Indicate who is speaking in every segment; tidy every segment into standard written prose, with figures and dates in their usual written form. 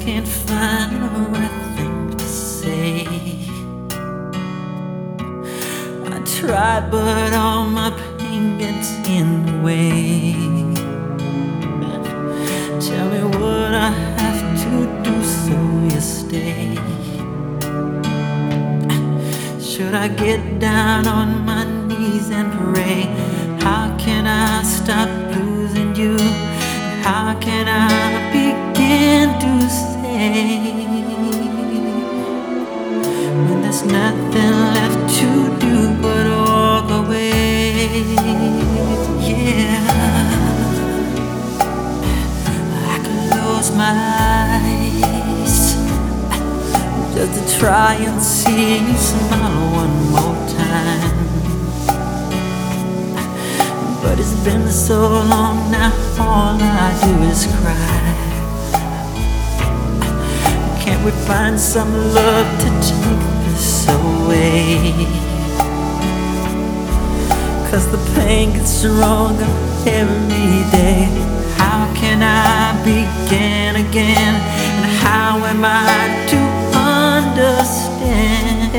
Speaker 1: can't find the right thing to say. I tried, but all my pain gets in the way. Tell me what I have to do so you stay. Should I get down on my knees and pray? How can I stop losing you? How can I begin to say when there's nothing left to do but walk away? Yeah, I could close my eyes just to try and see you smile one more time. But it's been so long now, all I do is cry. Can't we find some love to take this away? 'Cause the pain gets stronger every day. How can I begin again? And how am I to understand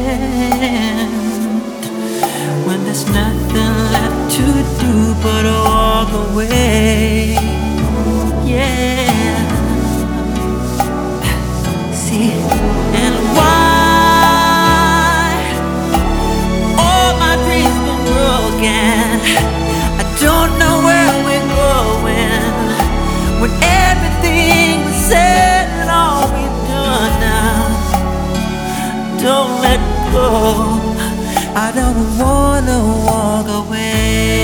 Speaker 1: when there's nothing left to do but walk away? Yeah. See, and why all my dreams been broken? I don't know where we're going when everything was said and all we've done now. Don't let go, I don't wanna walk away.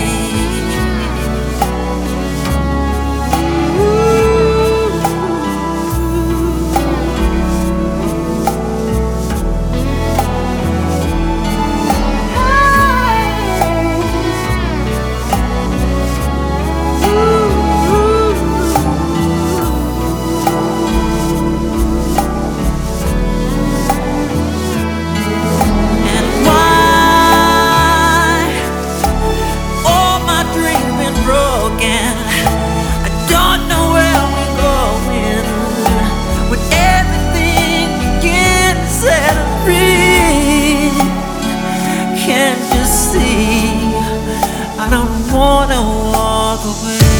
Speaker 1: I don't wanna walk away.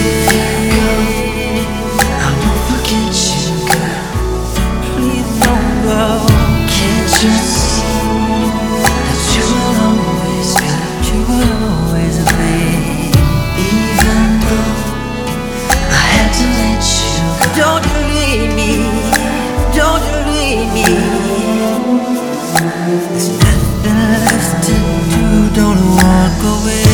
Speaker 2: I won't forget you, girl.
Speaker 1: Please don't go.
Speaker 2: Can't you see that you will always be?
Speaker 1: You will always be.
Speaker 2: Even though I had to let you go.
Speaker 1: Don't you leave me. Don't you leave me. There's nothing left to do. Don't walk away.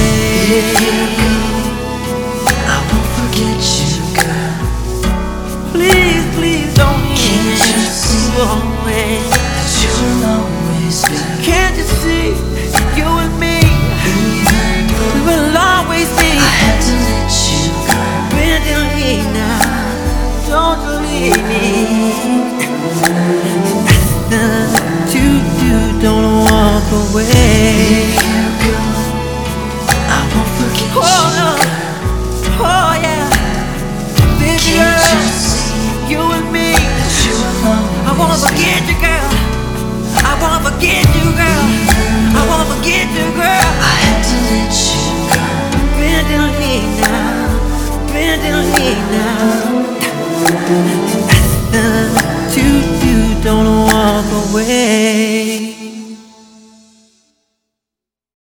Speaker 2: I won't forget you, girl.
Speaker 1: Please, please don't leave me.
Speaker 2: Can't you see
Speaker 1: Go away.
Speaker 2: that you will always be?
Speaker 1: Can't you see you and me?
Speaker 2: Even though
Speaker 1: We will always be.
Speaker 2: I had to let you go.
Speaker 1: Don't you leave now. Don't you leave me. Nothing to do. Don't walk away.
Speaker 2: If you go, I won't forget
Speaker 1: Oh
Speaker 2: you,
Speaker 1: no.
Speaker 2: girl.
Speaker 1: Oh yeah. Baby
Speaker 2: Can't
Speaker 1: girl,
Speaker 2: you see
Speaker 1: you and me.
Speaker 2: that you will
Speaker 1: I wanna
Speaker 2: always be?
Speaker 1: forget you, girl. I wanna forget you, girl. I wanna forget you, girl.
Speaker 2: I had to let you go.
Speaker 1: Bend your knee now. Bend your knee now. Nothing to do. Don't walk away.